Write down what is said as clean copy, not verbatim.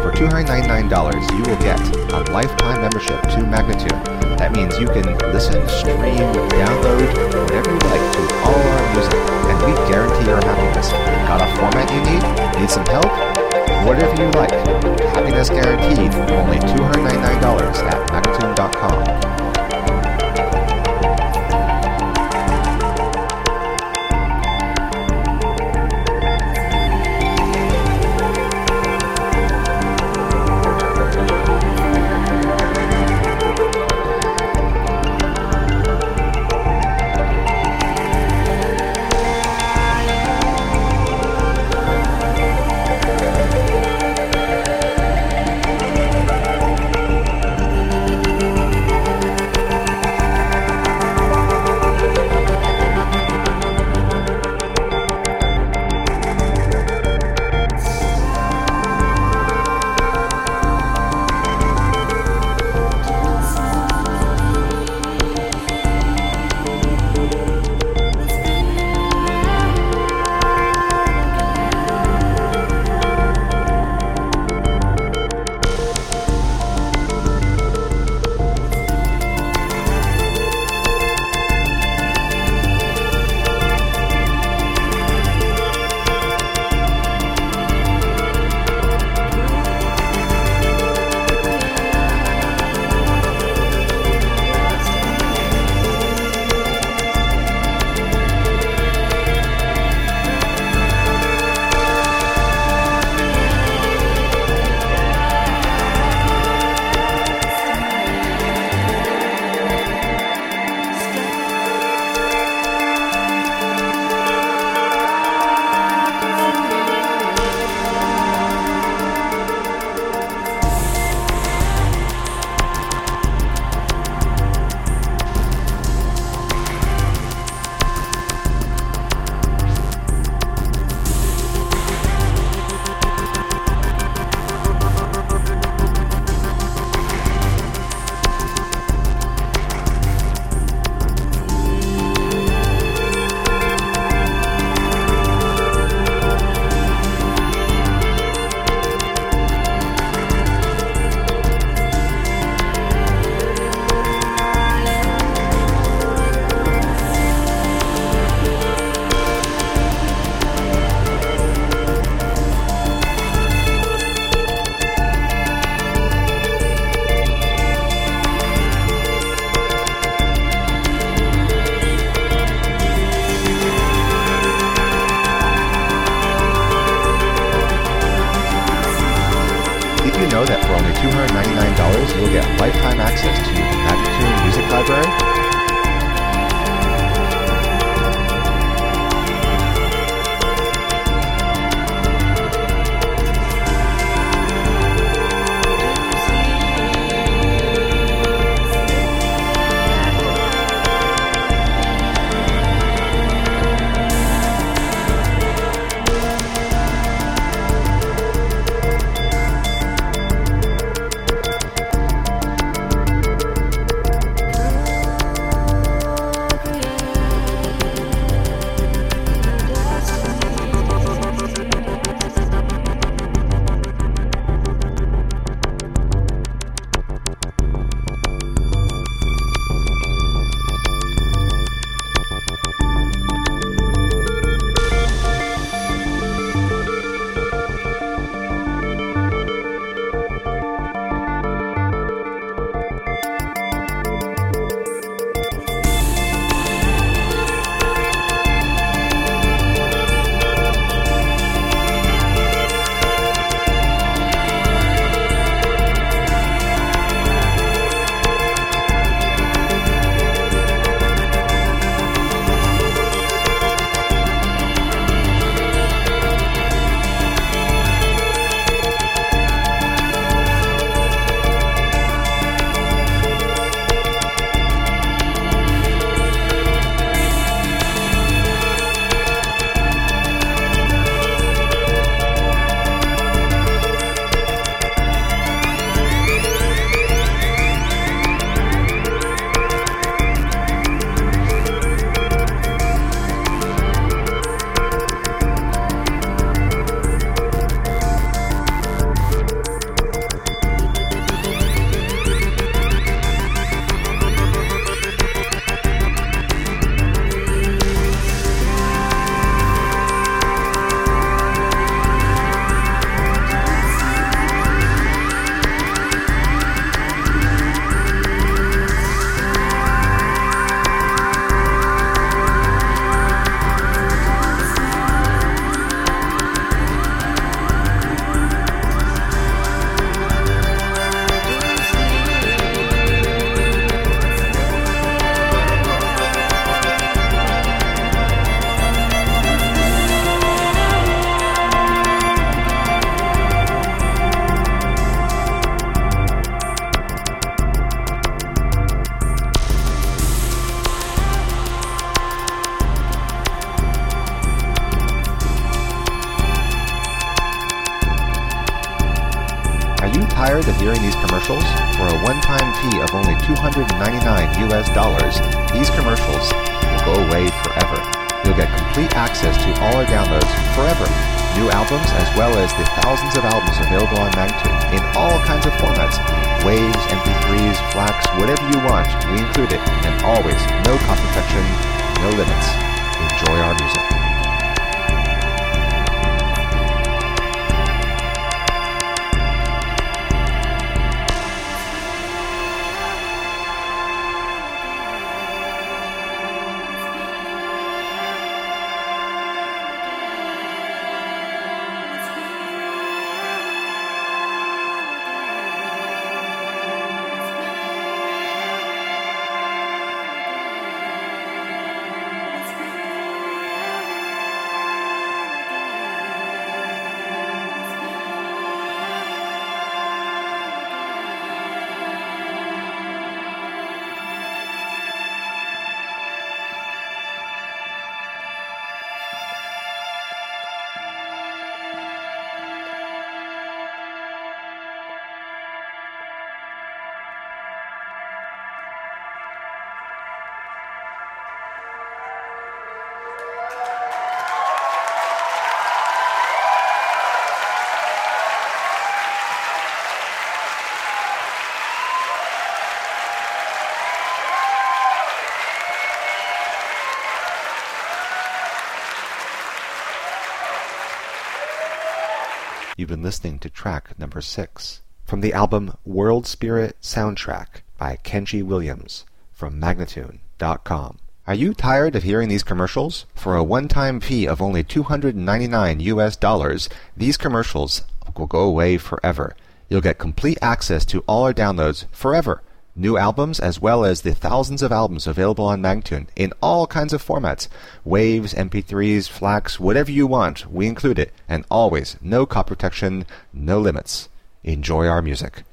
For $299, you will get a lifetime membership to Magnatune. That means you can listen, stream, download, whatever you like to all our music, and we guarantee your happiness. Got a format you need? Need some help? Whatever you like. Happiness guaranteed for only $299 at Magnatune.com. Know that for only $299, you'll get lifetime access to the Magnatune Music Library, Are you tired of hearing these commercials? For a one-time fee of only $299 US, these commercials will go away forever. You'll get complete access to all our downloads forever. New albums as well as the thousands of albums available on Magnatune in all kinds of formats. Waves, MP3s, FLACs, whatever you want, we include it. And always, no cost protection, no limits. Enjoy our music. You've been listening to track number 6 from the album World Spirit Soundtrack by Kenji Williams from Magnatune.com. Are you tired of hearing these commercials? For a one-time fee of only $299 US, these commercials will go away forever. You'll get complete access to all our downloads forever. New albums as well as the thousands of albums available on Magnatune in all kinds of formats. Waves, MP3s, FLACs, whatever you want, we include it. And always, no copy protection, no limits. Enjoy our music.